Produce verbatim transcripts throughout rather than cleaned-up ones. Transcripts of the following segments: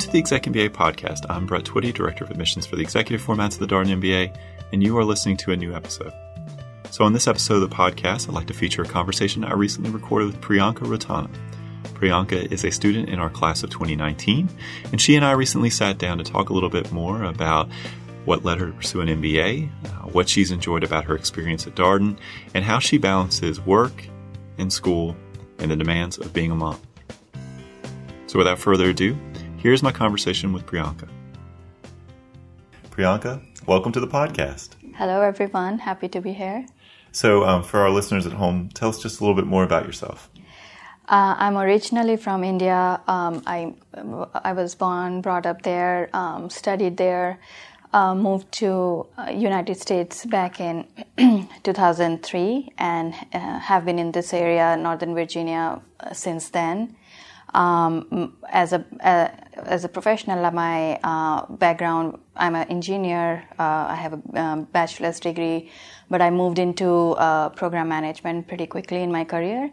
to the Exec M B A podcast. I'm Brett Twitty, Director of Admissions for the Executive Formats of the Darden M B A, and you are listening to a new episode. So on this episode of the podcast, I'd like to feature a conversation I recently recorded with Priyanka Rotana. Priyanka is a student in our class of twenty nineteen, and she and I recently sat down to talk a little bit more about what led her to pursue an M B A, uh, what she's enjoyed about her experience at Darden, and how she balances work and school and the demands of being a mom. So without further ado, here's my conversation with Priyanka. Priyanka, welcome to the podcast. Hello, everyone. Happy to be here. So um, for our listeners at home, tell us just a little bit more about yourself. Uh, I'm originally from India. Um, I I was born, brought up there, um, studied there, uh, moved to uh, United States back in two thousand three, and uh, have been in this area, Northern Virginia, uh, since then. Um, as a uh, as a professional, my uh, background, I'm an engineer. Uh, I have a um, bachelor's degree, but I moved into uh, program management pretty quickly in my career.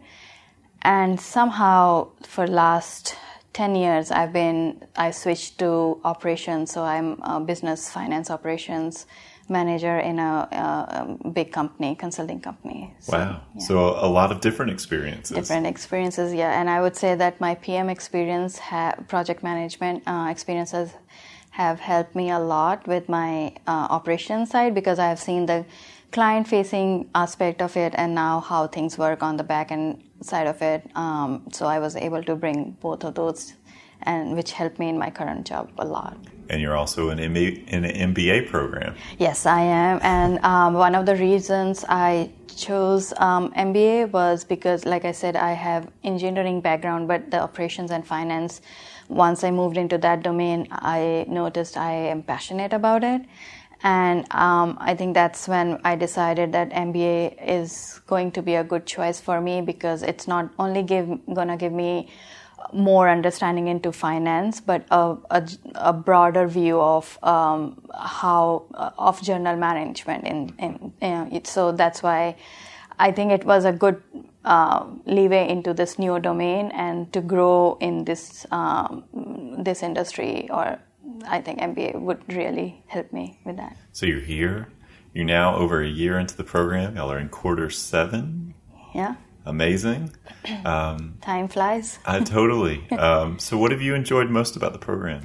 And somehow, for last ten years, I've been I switched to operations. So I'm a business finance operations manager in a, a big company, consulting company. So, wow. Yeah. So a lot of different experiences. Different experiences, yeah. And I would say that my P M experience, ha- project management uh, experiences have helped me a lot with my uh, operations side, because I have seen the client-facing aspect of it and now how things work on the back-end side of it. Um, so I was able to bring both of those, and which helped me in my current job a lot. And you're also in, M B A, in an M B A program. Yes, I am. And um, one of the reasons I chose um, M B A was because, like I said, I have engineering background, but the operations and finance, once I moved into that domain, I noticed I am passionate about it. And um, I think that's when I decided that M B A is going to be a good choice for me, because it's not only give, gonna give me more understanding into finance, but a, a, a broader view of um, how uh, of journal management. In, in, in it. So that's why I think it was a good uh, leeway into this new domain and to grow in this um, this industry. Or I think M B A would really help me with that. So you're here. You're now over a year into the program. Y'all are in quarter seven. Yeah. Amazing. Um, Time flies. uh, totally. Um, so what have you enjoyed most about the program?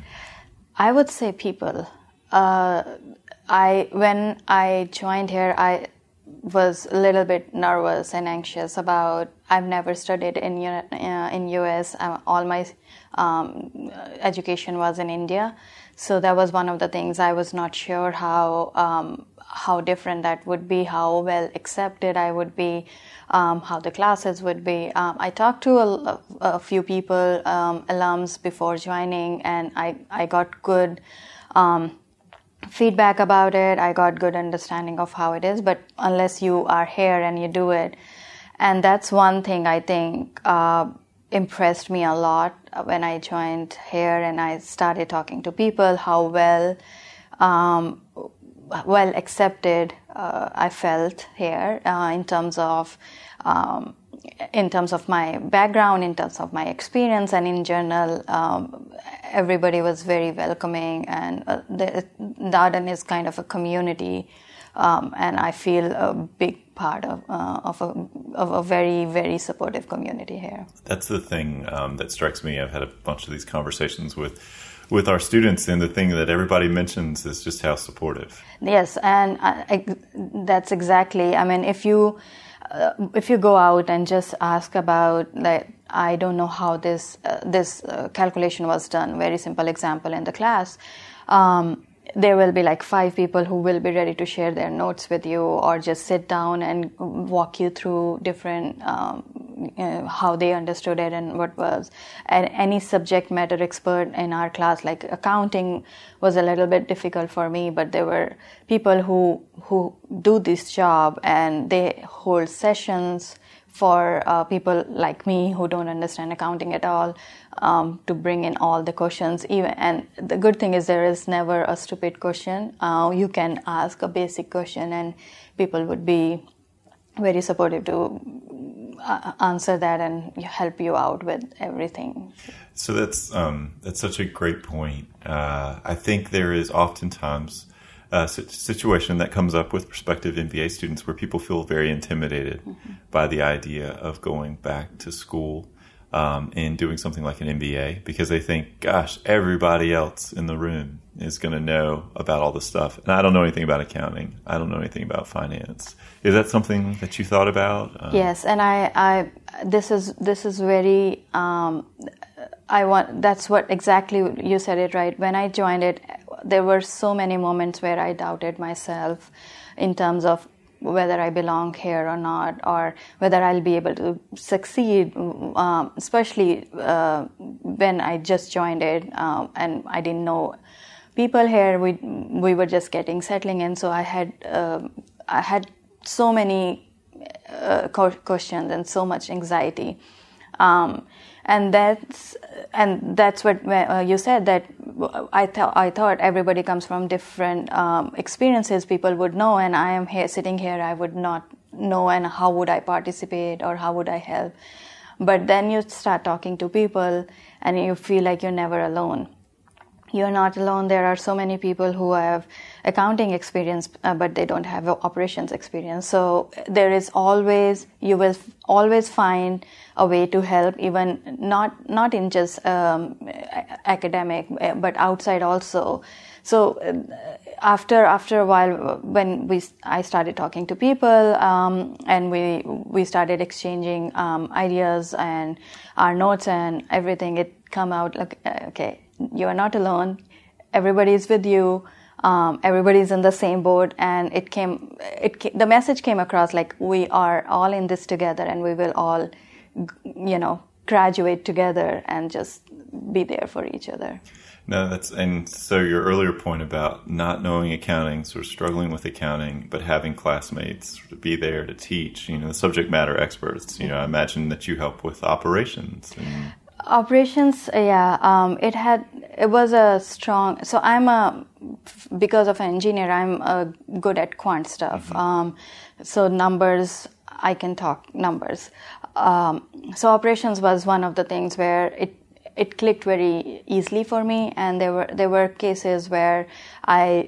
I would say people. Uh, I when I joined here, I was a little bit nervous and anxious about. I've never studied in uh, in U S. Uh, all my um, education was in India, so that was one of the things. I was not sure how um, how different that would be, how well accepted I would be, um, how the classes would be. Um, I talked to a, a few people, um, alums, before joining, and I I got good Um, feedback about it. I got good understanding of how it is, but unless you are here and you do it, and that's one thing I think uh, impressed me a lot when I joined here and I started talking to people, how well um, well accepted uh, I felt here uh, in terms of um, in terms of my background, in terms of my experience, and in general, um, everybody was very welcoming, and uh, the, Darden is kind of a community, um, and I feel a big part of uh, of, a, of a very, very supportive community here. That's the thing um, that strikes me. I've had a bunch of these conversations with with our students, and the thing that everybody mentions is just how supportive. Yes, and I, I, that's exactly, I mean, if you Uh, if you go out and just ask about, like, I don't know how this uh, this uh, calculation was done, very simple example in the class, um, there will be like five people who will be ready to share their notes with you, or just sit down and walk you through different um, uh, how they understood it and what was. And any subject matter expert in our class, like accounting was a little bit difficult for me, but there were people who who do this job, and they hold sessions for uh, people like me who don't understand accounting at all, um, to bring in all the questions. Even, and the good thing is there is never a stupid question. Uh, you can ask a basic question and people would be very supportive to uh, answer that and help you out with everything. So that's um, that's such a great point. Uh, I think there is oftentimes a situation that comes up with prospective M B A students where people feel very intimidated mm-hmm. by the idea of going back to school um, and doing something like an M B A because they think, gosh, everybody else in the room is going to know about all this stuff. And I don't know anything about accounting. I don't know anything about finance. Is that something that you thought about? Um, yes, and I, I, this is this is very. Um, I want. That's what exactly you said it right. When I joined it, there were so many moments where I doubted myself, in terms of whether I belong here or not, or whether I'll be able to succeed. Um, especially uh, when I just joined it, um, and I didn't know people here. We we were just getting settling in, so I had uh, I had so many uh, questions and so much anxiety. Um, And that's and that's what uh, you said, that I thought I thought everybody comes from different um, experiences. People would know, and I am here sitting here. I would not know, and how would I participate or how would I help? But then you start talking to people, and you feel like you're never alone. You're not alone. There are so many people who have accounting experience, uh, but they don't have operations experience. So there is always, you will f- always find a way to help, even not not in just um, academic, but outside also. So uh, after after a while, when we I started talking to people, um, and we we started exchanging um, ideas and our notes and everything, it come out like, okay, you are not alone. Everybody's with you. Um, everybody's in the same boat, and it came. It came, the message came across like we are all in this together, and we will all, you know, graduate together and just be there for each other. No, that's and so your earlier point about not knowing accounting, sort of struggling with accounting, but having classmates to be there to teach. You know, the subject matter experts. You know, I imagine that you help with operations. And Operations, yeah. Um, it had, it was a strong. So I'm a, because of an engineer, I'm uh, good at quant stuff. Mm-hmm. Um, so numbers, I can talk numbers. Um, so operations was one of the things where it it clicked very easily for me, and there were there were cases where I.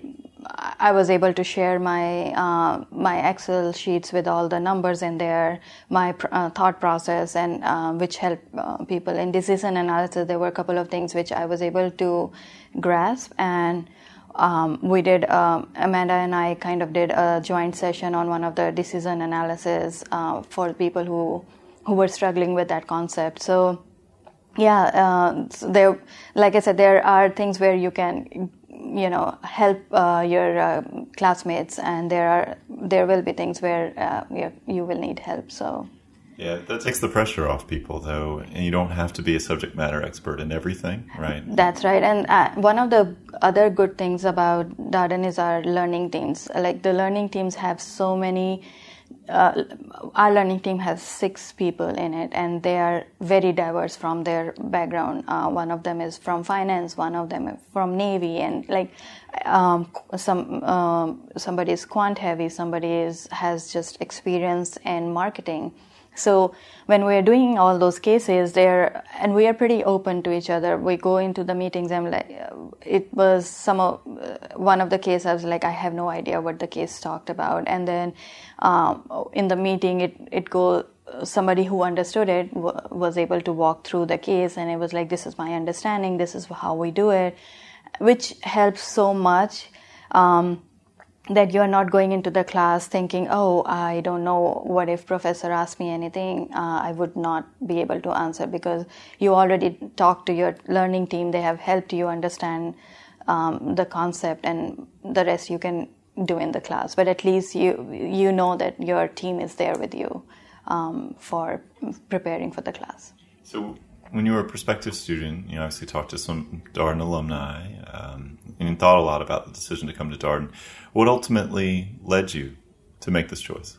I was able to share my uh, my Excel sheets with all the numbers in there, my pr- uh, thought process, and uh, which helped uh, people in decision analysis. There were a couple of things which I was able to grasp, and um, we did. Um, Amanda and I kind of did a joint session on one of the decision analysis uh, for people who who were struggling with that concept. So, yeah, uh, so there, like I said, there are things where you can, you know, help uh, your uh, classmates, and there are there will be things where uh, you, you will need help. So yeah, that takes the pressure off people, though, and you don't have to be a subject matter expert in everything, right? That's right. And uh, one of the other good things about Darden is our learning teams. Like the learning teams have so many. Uh, our learning team has six people in it, and they are very diverse from their background. Uh, one of them is from finance, one of them is from Navy, and like um, some um, somebody is quant heavy, somebody is has just experience in marketing. So when we are doing all those cases, there, and we are pretty open to each other. We go into the meetings and like, it was some of uh, one of the cases. I was like, I have no idea what the case talked about, and then um, in the meeting, it it go somebody who understood it w- was able to walk through the case, and it was like, this is my understanding, this is how we do it, which helps so much. Um, that you're not going into the class thinking, oh, I don't know, what if professor asked me anything, uh, I would not be able to answer, because you already talked to your learning team, they have helped you understand um, the concept, and the rest you can do in the class. But at least you you know that your team is there with you um, for preparing for the class. So when you were a prospective student, you obviously talked to some Darden alumni um, and thought a lot about the decision to come to Darden. What ultimately led you to make this choice?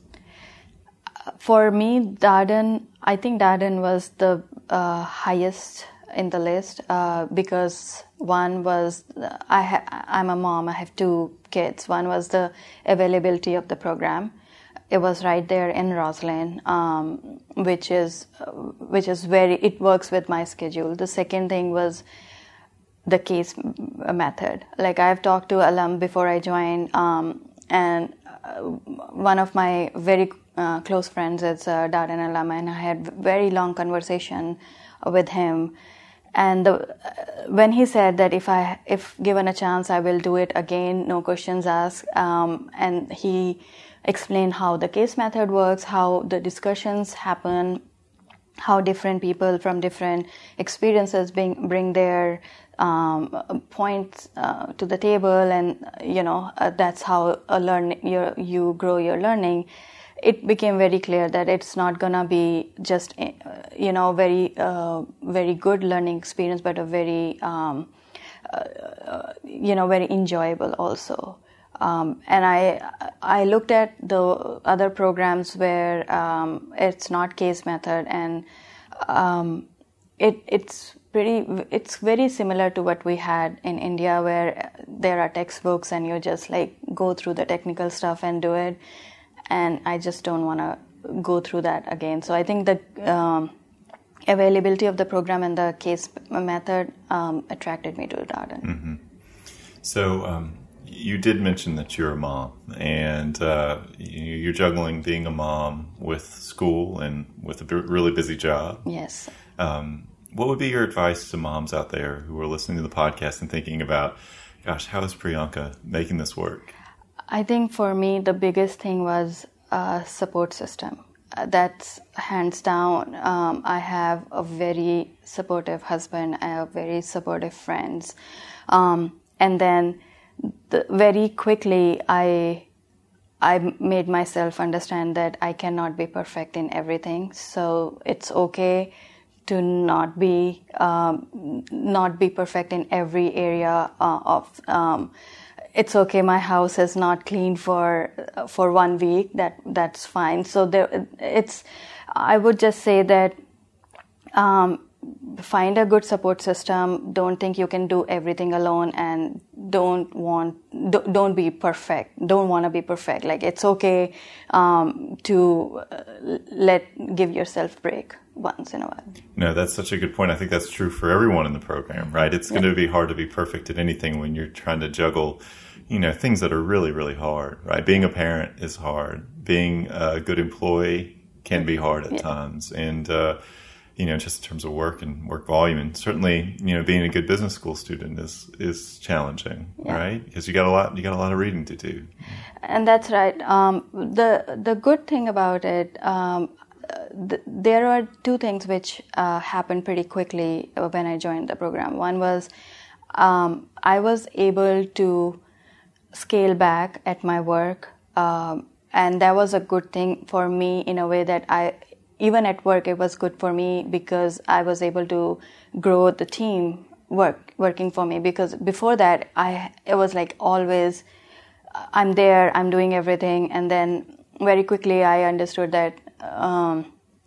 For me, Darden, I think Darden was the uh, highest in the list uh, because one was, I ha- I'm a mom, I have two kids. One was the availability of the program. it was right there in Roslyn, um, which is uh, which is very, it works with my schedule. The second thing was the case method. Like, I've talked to alum before I joined, um, and uh, one of my very uh, close friends is a Darden alum, and I had very long conversation with him. And the, uh, when he said that if I, if given a chance, I will do it again, no questions asked, um, and he explained how the case method works, how the discussions happen, how different people from different experiences bring, bring their um, points uh, to the table, and you know uh, that's how a learn you you grow your learning. It became very clear that it's not gonna be just uh, you know very uh, very good learning experience, but a very um, uh, you know very enjoyable also. Um, and I I looked at the other programs where um, it's not case method, and um, it it's pretty it's very similar to what we had in India, where there are textbooks and you just like go through the technical stuff and do it. And I just don't want to go through that again. So I think the um, availability of the program and the case method um, attracted me to Darden. Mm-hmm. So. Um You did mention that you're a mom, and uh, you're juggling being a mom with school and with a really busy job. Yes. Um, what would be your advice to moms out there who are listening to the podcast and thinking about, gosh, how is Priyanka making this work? I think for me, the biggest thing was a support system. Uh, that's hands down. Um, I have a very supportive husband. I have very supportive friends. Um, and then The, very quickly, I I made myself understand that I cannot be perfect in everything. So it's okay to not be um, not be perfect in every area uh, of. Um, it's okay. My house is not clean for for one week. That that's fine. So there, it's. I would just say that. Um, Find a good support system. Don't think you can do everything alone, and don't want don't be perfect. Don't want to be perfect. Like, it's okay um, to let give yourself break once in a while. No, that's such a good point. I think that's true for everyone in the program, right? It's going yeah. to be hard to be perfect at anything when you're trying to juggle, you know, things that are really, really hard, right? Being a parent is hard. Being a good employee can be hard at yeah. times, and. Uh, you know, just in terms of work and work volume. And certainly, you know, being a good business school student is, is challenging, yeah. right? Because you got a lot, you got a lot of reading to do. And that's right. Um, the, the good thing about it, um, th- there are two things which uh, happened pretty quickly when I joined the program. One was, um, I was able to scale back at my work. Um, and that was a good thing for me in a way that I, even at work, it was good for me because I was able to grow the team work working for me. Because before that, I it was like always, I'm there, I'm doing everything, and then very quickly I understood that um,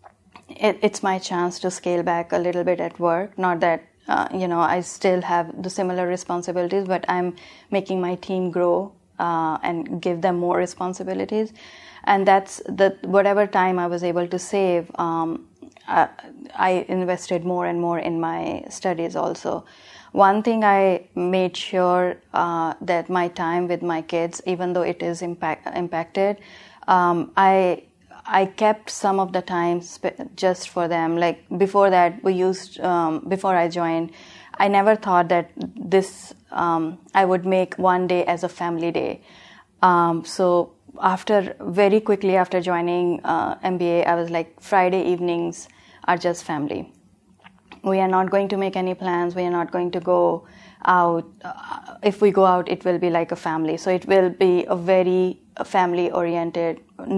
it, it's my chance to scale back a little bit at work. Not that uh, you know I still have the similar responsibilities, but I'm making my team grow uh, and give them more responsibilities. And that's the whatever time I was able to save, um, I, I invested more and more in my studies also. One thing I made sure uh, that my time with my kids, even though it is impact, impacted, um, I I kept some of the time sp- just for them. Like before that, we used um, before I joined, I never thought that this um, I would make one day as a family day. Um, so. After very quickly after joining uh, M B A, I was like, Friday evenings are just family. We are not going to make any plans. We are not going to go out. Uh, if we go out, it will be like a family. So it will be a very family-oriented,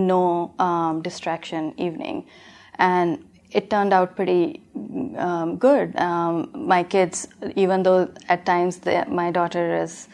no um, distraction evening. And it turned out pretty um, good. Um, my kids, even though at times the, my daughter is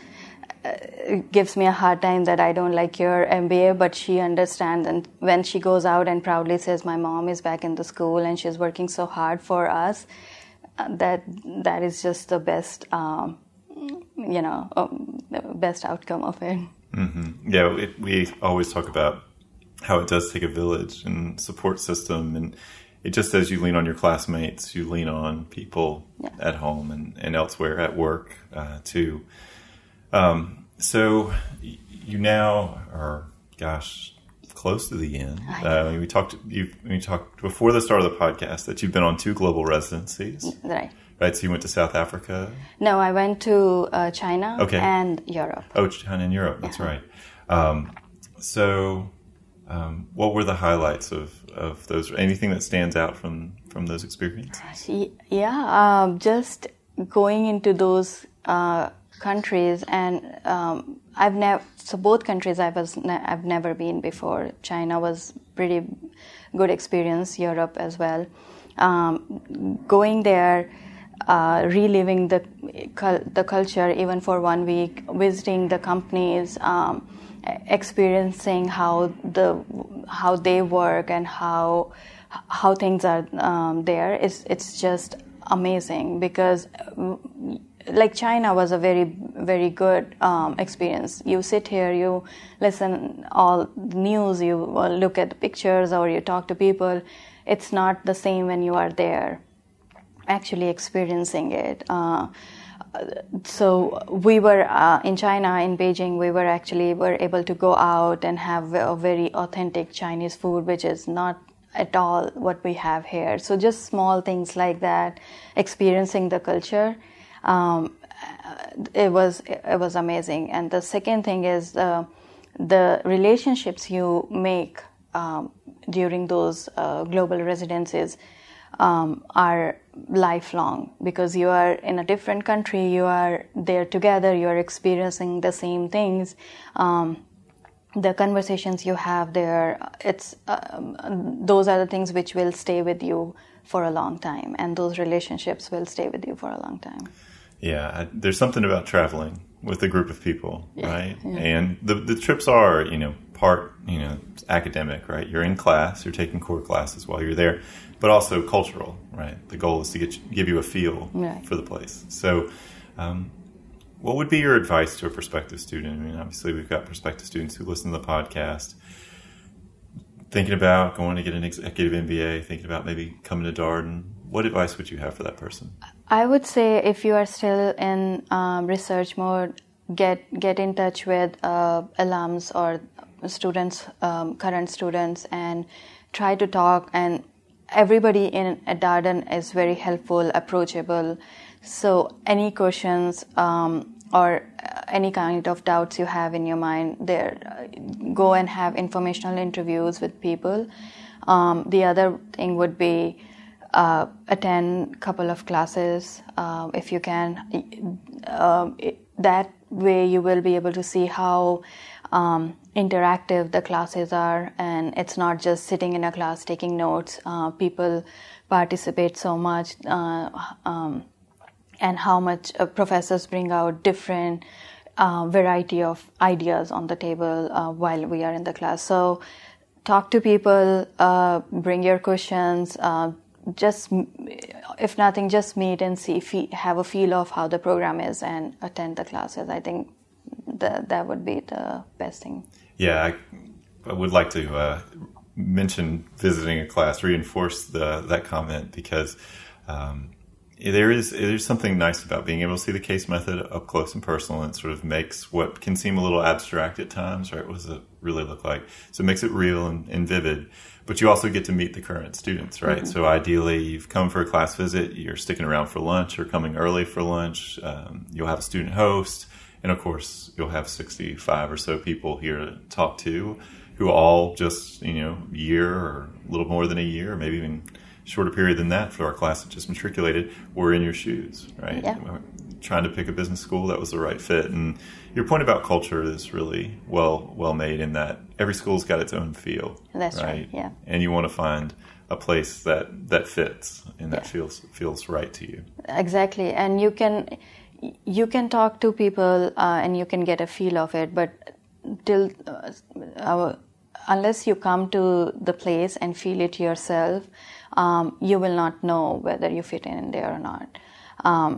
It gives me a hard time that I don't like your M B A, but she understands. And when she goes out and proudly says, my mom is back in the school and she's working so hard for us, that that is just the best, um, you know, um, best outcome of it. Mm-hmm. Yeah, it, we always talk about how it does take a village and support system, and it just as you lean on your classmates, you lean on people yeah. at home and, and elsewhere at work uh, too. Um, so you now are, gosh, close to the end. Uh, we talked. You we talked before the start of the podcast that you've been on two global residencies. Right. Right. So you went to South Africa. No, I went to uh, China okay. and Europe. Oh, China and Europe. That's yeah. right. Um, so. Um, what were the highlights of, of those? Anything that stands out from, from those experiences? Yeah, um, just going into those uh, countries, and um, I've never. So both countries I was ne- I've never been before. China was pretty good experience. Europe as well. Um, going there, uh, reliving the the culture even for one week, visiting the companies. Um, experiencing how the how they work and how how things are um, there is it's just amazing, because like China was a very very good um, experience. You sit here, you listen all the news, you look at the pictures, or you talk to people. It's not the same when you are there actually experiencing it. Uh, So we were uh, in China, in Beijing, we were actually were able to go out and have a very authentic Chinese food, which is not at all what we have here. So just small things like that, experiencing the culture, um, it was it was amazing. And the second thing is uh, the relationships you make um, during those uh, global residencies um, are lifelong, because you are in a different country, you are there together, you are experiencing the same things. Um, the conversations you have there, it's um, those are the things which will stay with you for a long time, and those relationships will stay with you for a long time. Yeah, I, there's something about traveling with a group of people, yeah, right? Yeah. And the the trips are, you know, part, you know, academic, right? You're in class, you're taking core classes while you're there, but also cultural, right? The goal is to get you, give you a feel right. for the place. So, um, what would be your advice to a prospective student? I mean, obviously we've got prospective students who listen to the podcast, thinking about going to get an executive M B A, thinking about maybe coming to Darden. What advice would you have for that person? I would say if you are still in um, research mode, get get in touch with uh, alums or students, um, current students, and try to talk. And everybody in at Darden is very helpful, approachable. So any questions um, or any kind of doubts you have in your mind, there, uh, go and have informational interviews with people. Um, the other thing would be Uh, attend a couple of classes um, if you can. Um, it, that way you will be able to see how um, interactive the classes are, and it's not just sitting in a class taking notes. Uh, people participate so much, uh, um, and how much uh, professors bring out different uh, variety of ideas on the table uh, while we are in the class. So talk to people, uh, bring your questions, uh, just, if nothing, just meet and see, fe- have a feel of how the program is and attend the classes. I think that that would be the best thing. Yeah, I, I would like to uh, mention visiting a class, reinforce the, that comment, because um, there is there's something nice about being able to see the case method up close and personal, and it sort of makes what can seem a little abstract at times, right? What does it really look like? So it makes it real and, and vivid. But you also get to meet the current students, right? Mm-hmm. So ideally, you've come for a class visit, you're sticking around for lunch or coming early for lunch. Um, you'll have a student host. And of course, you'll have sixty-five or so people here to talk to, who all just, you know, a year or a little more than a year, or maybe even shorter period than that for our class that just matriculated, were in your shoes, right? Yeah. Trying to pick a business school that was the right fit. And your point about culture is really well well made, in that every school's got its own feel. That's right, right yeah. And you want to find a place that, that fits and that yeah. feels feels right to you. Exactly. And you can you can talk to people uh, and you can get a feel of it, but till uh, our, unless you come to the place and feel it yourself, um, you will not know whether you fit in there or not. Um,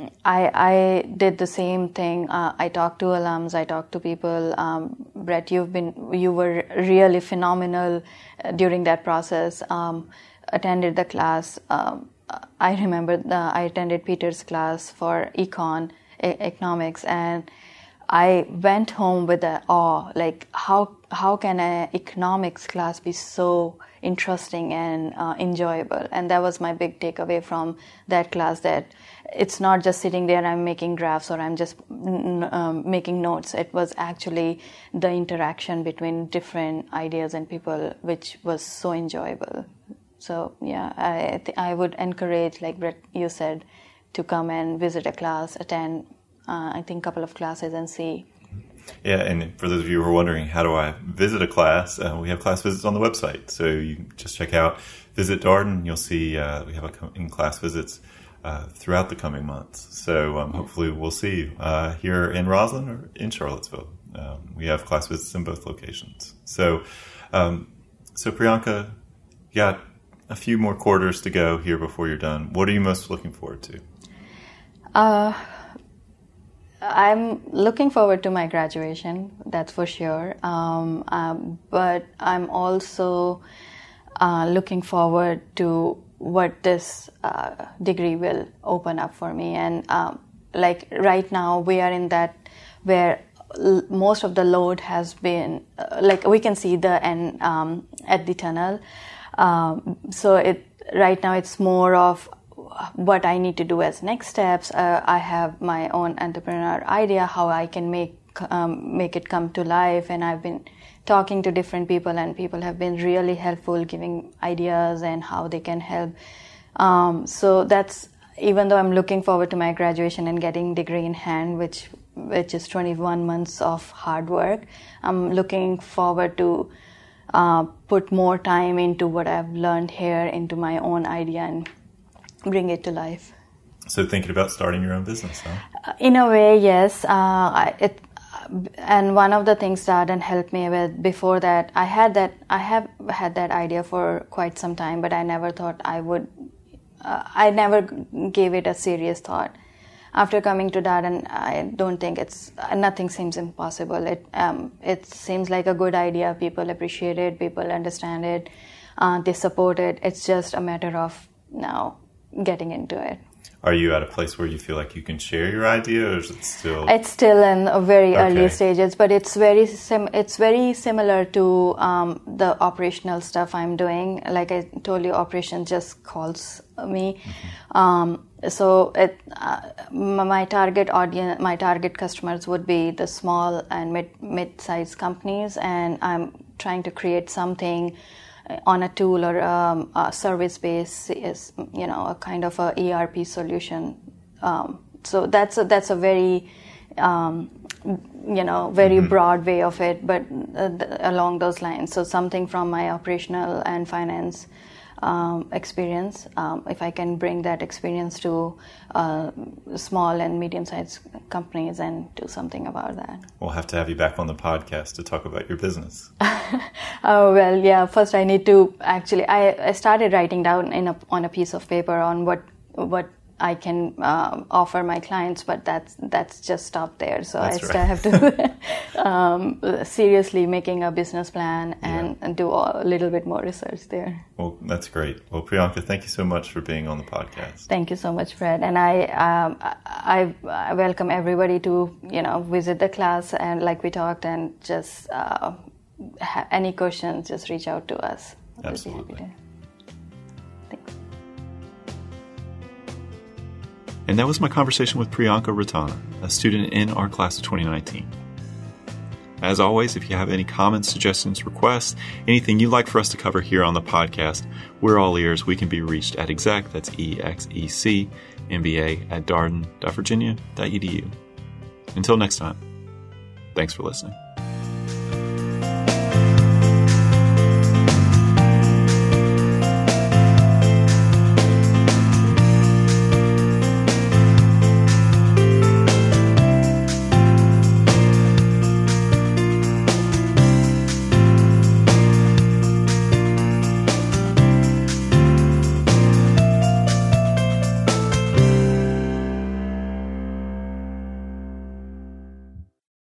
I, I did the same thing. Uh, I talked to alums. I talked to people. Um, Brett, you've been you were really phenomenal during that process. Um, attended the class. Um, I remember the, I attended Peter's class for econ, e- economics, and I went home with the awe. Like how how can an economics class be so interesting and uh, enjoyable? And that was my big takeaway from that class, that it's not just sitting there and I'm making graphs or I'm just um, making notes. It was actually the interaction between different ideas and people, which was so enjoyable. So yeah, I th- I would encourage, like Brett, you said, to come and visit a class, attend, uh, I think, a couple of classes and see. Yeah, and for those of you who are wondering, how do I visit a class? Uh, we have class visits on the website. So you can just check out Visit Darden. You'll see uh, we have a in-class visits uh, throughout the coming months. So um, hopefully we'll see you uh, here in Roslyn or in Charlottesville. Um, we have class visits in both locations. So, um, so Priyanka, you got a few more quarters to go here before you're done. What are you most looking forward to? Uh, I'm looking forward to my graduation, that's for sure. Um, um, but I'm also uh, looking forward to what this uh, degree will open up for me. And um, like right now, we are in that where l- most of the load has been, uh, like we can see the end um, at the tunnel. Um, so it right now it's more of what I need to do as next steps. Uh, I have my own entrepreneur idea, how I can make um, make it come to life, and I've been talking to different people, and people have been really helpful, giving ideas and how they can help. Um, so that's, even though I'm looking forward to my graduation and getting degree in hand, which which is twenty-one months of hard work, I'm looking forward to uh, put more time into what I've learned here, into my own idea, and bring it to life. So thinking about starting your own business, huh? In a way, yes. Uh, I, it, and one of the things Darden helped me with before that, I had that, I have had that idea for quite some time, but I never thought I would, uh, I never gave it a serious thought. After coming to Darden, I don't think it's, nothing seems impossible. It, um, it seems like a good idea. People appreciate it, people understand it, uh, they support it. It's just a matter of now getting into it. Are you at a place where you feel like you can share your idea, or is it still? It's still in a very okay. early stages, but it's very sim- it's very similar to um, the operational stuff I'm doing. Like I told you, operation just calls me. Mm-hmm. Um, so it, uh, my target audience, my target customers would be the small and mid mid-sized companies, and I'm trying to create something on a tool or um, a service base, is, you know, a kind of a E R P solution. Um, so that's a, that's a very, um, you know, very mm-hmm. broad way of it, but uh, th- along those lines. So something from my operational and finance um, experience, um, if I can bring that experience to uh, small and medium-sized companies and do something about that. We'll have to have you back on the podcast to talk about your business. Oh, well, yeah, first I need to actually, I, I started writing down in a, on a piece of paper on what what I can uh, offer my clients, but that's that's just stopped there. So that's I right. still have to um, seriously making a business plan and, yeah. and do a little bit more research there. Well, that's great. Well, Priyanka, thank you so much for being on the podcast. Thank you so much, Fred. And I, um, I, I welcome everybody to, you know, visit the class, and like we talked, and just uh, ha- any questions, just reach out to us. Absolutely. We'll be happy to. Thanks. And that was my conversation with Priyanka Ratana, a student in our class of twenty nineteen. As always, if you have any comments, suggestions, requests, anything you'd like for us to cover here on the podcast, we're all ears. We can be reached at exec, that's E X E C, M B A at darden dot virginia dot e d u. Until next time, thanks for listening.